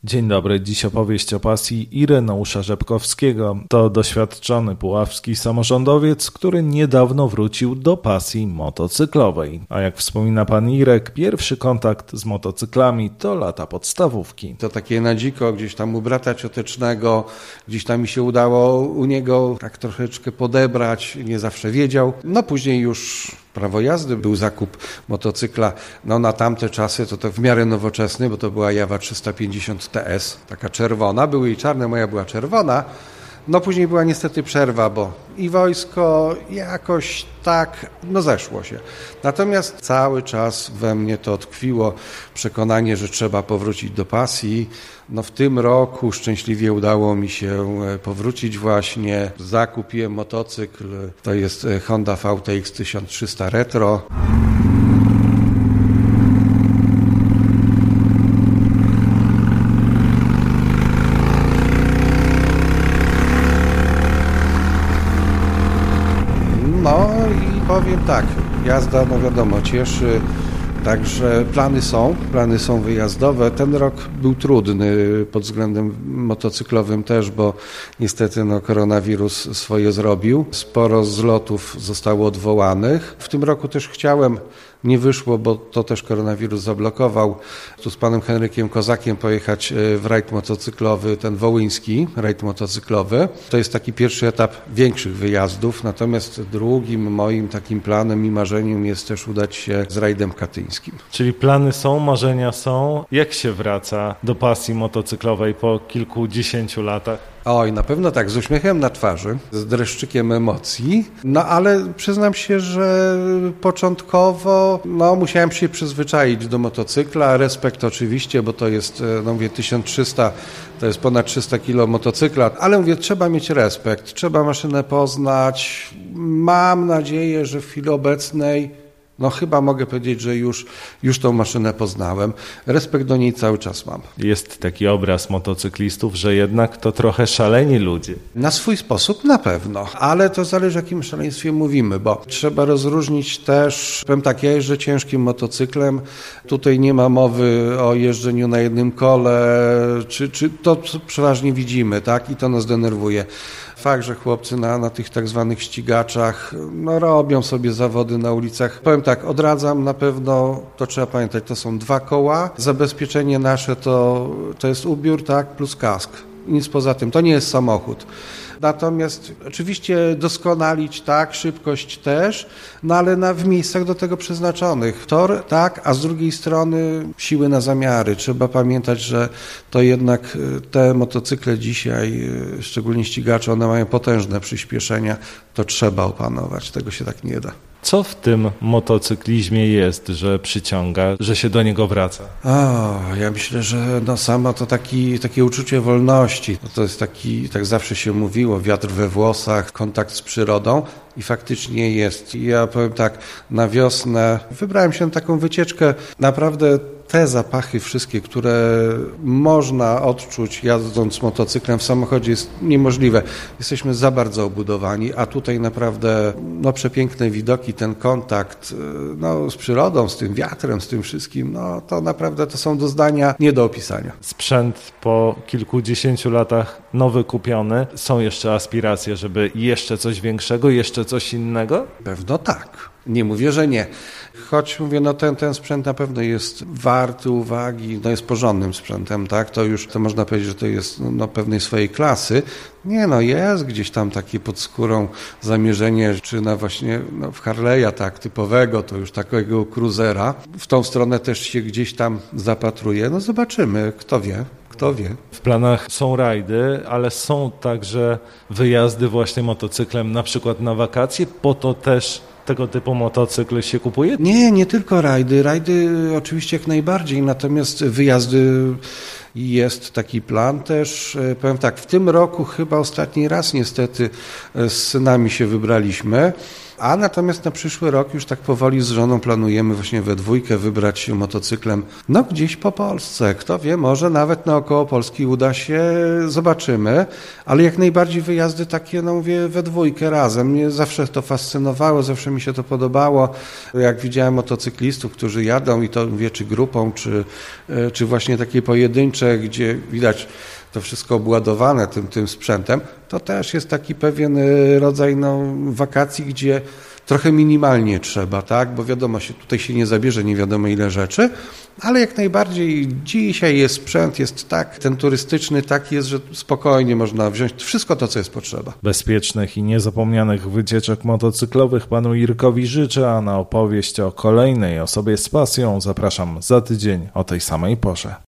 Dzień dobry, dziś opowieść o pasji Ireneusza Rzepkowskiego. To doświadczony puławski samorządowiec, który niedawno wrócił do pasji motocyklowej. A jak wspomina pan Irek, pierwszy kontakt z motocyklami to lata podstawówki. To takie na dziko, gdzieś tam u brata ciotecznego, gdzieś tam mi się udało u niego tak troszeczkę podebrać, nie zawsze wiedział. No później już prawo jazdy, był zakup motocykla, no na tamte czasy to w miarę nowoczesny, bo to była Jawa 350 TS, taka czerwona, były i czarne, moja była czerwona. No później była niestety przerwa, bo i wojsko jakoś tak, zeszło się. Natomiast cały czas we mnie to tkwiło przekonanie, że trzeba powrócić do pasji. No w tym roku szczęśliwie udało mi się powrócić właśnie. Zakupiłem motocykl, to jest Honda VTX 1300 Retro. No i powiem tak, jazda, wiadomo, cieszy, także plany są wyjazdowe. Ten rok był trudny pod względem motocyklowym też, bo niestety koronawirus swoje zrobił. Sporo zlotów zostało odwołanych. W tym roku też chciałem, nie wyszło, bo to też koronawirus zablokował. Tu z panem Henrykiem Kozakiem pojechać w rajd motocyklowy, ten wołyński rajd motocyklowy. To jest taki pierwszy etap większych wyjazdów, natomiast drugim moim takim planem i marzeniem jest też udać się z rajdem katyńskim. Czyli plany są, marzenia są. Jak się wraca do pasji motocyklowej po kilkudziesięciu latach? Oj, na pewno tak, z uśmiechem na twarzy, z dreszczykiem emocji, ale przyznam się, że początkowo musiałem się przyzwyczaić do motocykla, respekt oczywiście, bo to jest, 1300, to jest ponad 300 kg motocykla, ale mówię, trzeba mieć respekt, trzeba maszynę poznać, mam nadzieję, że w chwili obecnej chyba mogę powiedzieć, że już tą maszynę poznałem. Respekt do niej cały czas mam. Jest taki obraz motocyklistów, że jednak to trochę szaleni ludzie. Na swój sposób na pewno, ale to zależy, o jakim szaleństwie mówimy, bo trzeba rozróżnić też, powiem tak, ja jeżdżę ciężkim motocyklem, tutaj nie ma mowy o jeżdżeniu na jednym kole, czy to przeważnie widzimy, tak, i to nas denerwuje. Fakt, że chłopcy na tych tak zwanych ścigaczach robią sobie zawody na ulicach. Powiem tak, odradzam na pewno, to trzeba pamiętać, to są 2 koła, zabezpieczenie nasze to jest ubiór, tak, plus kask. Nic poza tym, to nie jest samochód. Natomiast oczywiście doskonalić, tak, szybkość też, ale w miejscach do tego przeznaczonych. Tor, tak, a z drugiej strony siły na zamiary. Trzeba pamiętać, że to jednak te motocykle dzisiaj, szczególnie ścigacze, one mają potężne przyspieszenia. To trzeba opanować, tego się tak nie da. Co w tym motocyklizmie jest, że przyciąga, że się do niego wraca? Ja myślę, że samo to takie uczucie wolności. To jest taki, tak zawsze się mówiło, wiatr we włosach, kontakt z przyrodą i faktycznie jest. Ja powiem tak, na wiosnę wybrałem się na taką wycieczkę, naprawdę te zapachy wszystkie, które można odczuć jadąc motocyklem w samochodzie, jest niemożliwe. Jesteśmy za bardzo obudowani, a tutaj naprawdę przepiękne widoki, ten kontakt z przyrodą, z tym wiatrem, z tym wszystkim, to naprawdę to są doznania nie do opisania. Sprzęt po kilkudziesięciu latach nowy kupiony. Są jeszcze aspiracje, żeby jeszcze coś większego, jeszcze coś innego? Pewno tak. Nie mówię, że nie. Choć mówię, ten sprzęt na pewno jest warty uwagi, jest porządnym sprzętem, tak? To można powiedzieć, że to jest pewnej swojej klasy. Nie, jest gdzieś tam takie pod skórą zamierzenie, czy właśnie w Harley'a, tak, typowego, to już takiego cruzera. W tą stronę też się gdzieś tam zapatruje. Zobaczymy, kto wie. W planach są rajdy, ale są także wyjazdy właśnie motocyklem, na przykład na wakacje, po to też tego typu motocykl się kupuje? Nie tylko rajdy. Rajdy oczywiście jak najbardziej, natomiast wyjazdy jest taki plan też. Powiem tak, w tym roku chyba ostatni raz niestety z synami się wybraliśmy. A natomiast na przyszły rok już tak powoli z żoną planujemy właśnie we dwójkę wybrać się motocyklem gdzieś po Polsce. Kto wie, może nawet naokoło Polski uda się, zobaczymy, ale jak najbardziej wyjazdy takie, mówię, we dwójkę razem. Mnie zawsze to fascynowało, zawsze mi się to podobało. Jak widziałem motocyklistów, którzy jadą i to mówię, czy grupą, czy właśnie takie pojedyncze, gdzie widać to wszystko obładowane tym sprzętem, to też jest taki pewien rodzaj wakacji, gdzie trochę minimalnie trzeba, tak? Bo wiadomo, tutaj się nie zabierze nie wiadomo ile rzeczy, ale jak najbardziej dzisiaj jest sprzęt, jest ten turystyczny tak jest, że spokojnie można wziąć wszystko to, co jest potrzeba. Bezpiecznych i niezapomnianych wycieczek motocyklowych panu Irkowi życzę, a na opowieść o kolejnej osobie z pasją zapraszam za tydzień o tej samej porze.